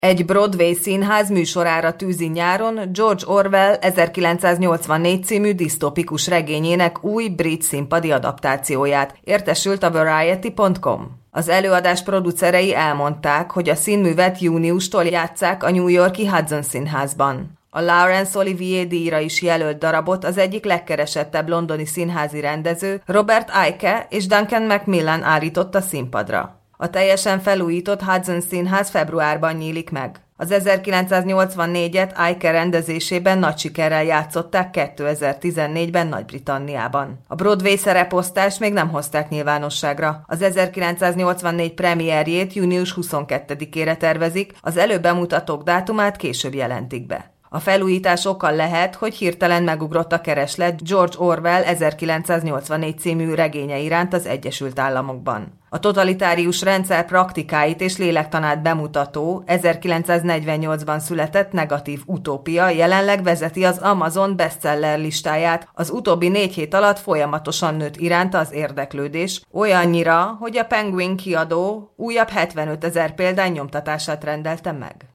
Egy Broadway színház műsorára tűzi nyáron George Orwell 1984 című disztópikus regényének új brit színpadi adaptációját, értesült a Variety.com. Az előadás producerei elmondták, hogy a színművet júniustól játsszák a New York-i Hudson Színházban. A Laurence Olivier díjra is jelölt darabot az egyik legkeresettebb londoni színházi rendező, Robert Icke és Duncan Macmillan állította színpadra. A teljesen felújított Hudson Színház februárban nyílik meg. Az 1984-et Icke rendezésében nagy sikerrel játszották 2014-ben Nagy-Britanniában. A Broadway szereposztást még nem hozták nyilvánosságra. Az 1984 premierjét június 22-ére tervezik, az előbemutatók dátumát később jelentik be. A felújítás oka lehet, hogy hirtelen megugrott a kereslet George Orwell 1984 című regénye iránt az Egyesült Államokban. A totalitárius rendszer praktikáit és lélektanát bemutató 1948-ban született negatív utópia jelenleg vezeti az Amazon bestseller listáját, az utóbbi 4 hét alatt folyamatosan nőtt iránta az érdeklődés, olyannyira, hogy a Penguin kiadó újabb 75 000 példány nyomtatását rendelte meg.